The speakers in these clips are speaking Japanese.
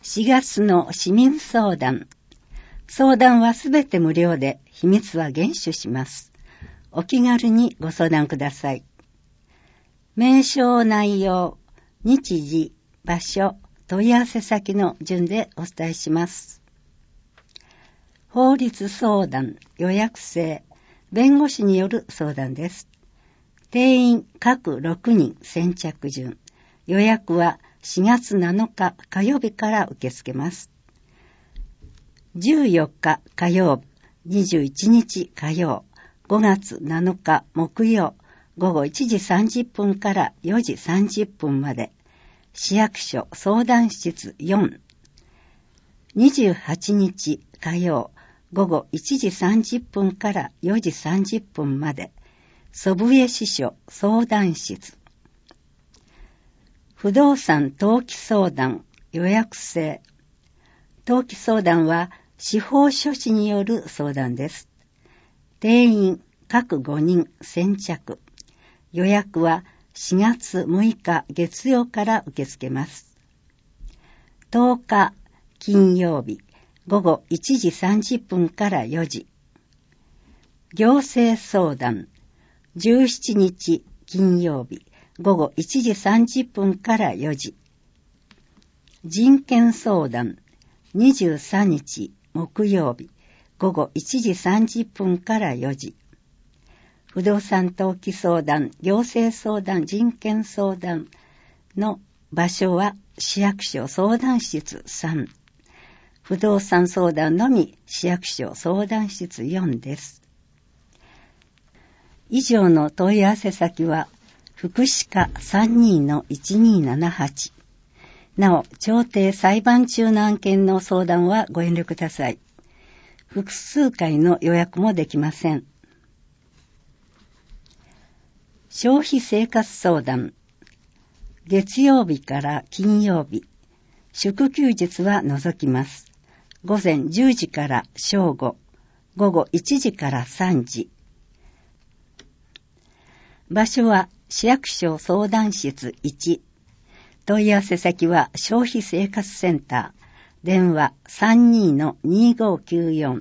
4月の市民相談。相談はすべて無料で、秘密は厳守します。お気軽にご相談ください。名称内容、日時、場所、問い合わせ先の順でお伝えします。法律相談、予約制、弁護士による相談です。定員各6人先着順。予約は4月7日火曜日から受け付けます。14日火曜日、21日火曜、5月7日木曜、午後1時30分から4時30分まで、市役所相談室4。28日火曜、午後1時30分から4時30分まで、祖父江支所相談室。不動産登記相談予約制。登記相談は司法書士による相談です。定員各5人先着。予約は4月6日月曜から受け付けます。10日金曜日午後1時30分から4時。行政相談17日金曜日午後1時30分から4時。人権相談23日木曜日午後1時30分から4時。不動産登記相談、行政相談、人権相談の場所は市役所相談室3。不動産相談のみ市役所相談室4です。以上の問い合わせ先は福祉課 32-1278。なお、調停裁判中の案件の相談はご遠慮ください。複数回の予約もできません。消費生活相談。月曜日から金曜日、祝休日は除きます。午前10時から正午、午後1時から3時。場所は市役所相談室1。問い合わせ先は消費生活センター。電話 32-2594。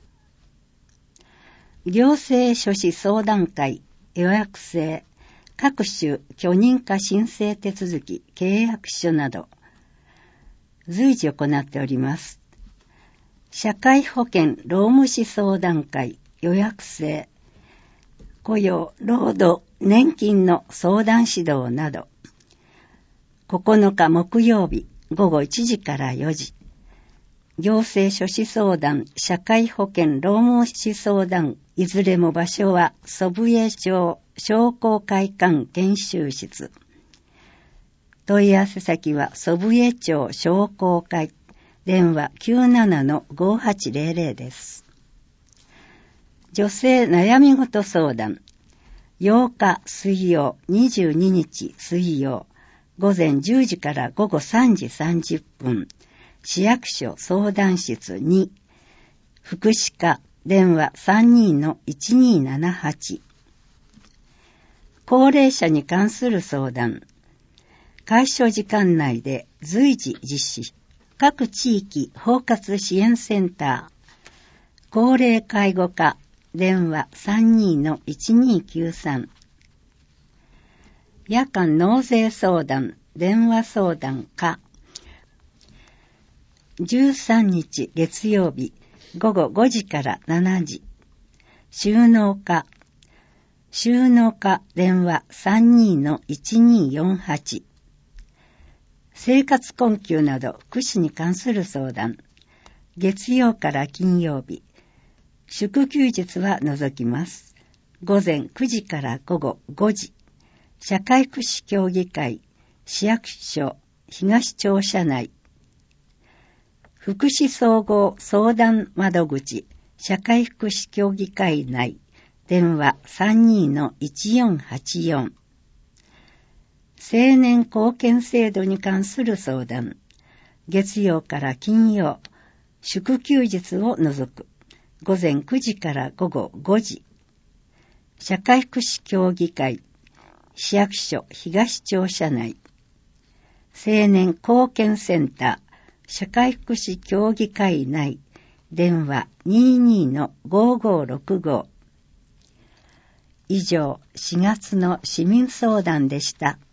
行政書士相談会予約制。各種許認可申請手続き契約書など随時行っております。社会保険労務士相談会予約制。雇用、労働、年金の相談指導など。9日木曜日午後1時から4時。行政書士相談、社会保険労務士相談、いずれも場所は祖父江町商工会館研修室。問い合わせ先は祖父江町商工会。電話 97-5800 です。女性悩み事相談。8日水曜、22日水曜、午前10時から午後3時30分。市役所相談室2。福祉課。電話 32-1278。高齢者に関する相談。開所時間内で随時実施。各地域包括支援センター。高齢介護課。電話 32-1293。夜間納税相談。電話相談課。13日月曜日午後5時から7時。収納課。収納課電話 32-1248。生活困窮など福祉に関する相談。月曜から金曜日。祝休日は除きます。午前9時から午後5時。社会福祉協議会。市役所東庁舎内。福祉総合相談窓口。社会福祉協議会内。電話 32-1484。青年貢献制度に関する相談。月曜から金曜。祝休日を除く。午前9時から午後5時。社会福祉協議会。市役所東庁舎内。青年貢献センター。 社会福祉協議会内、電話 22-5565。以上、4月の市民相談でした。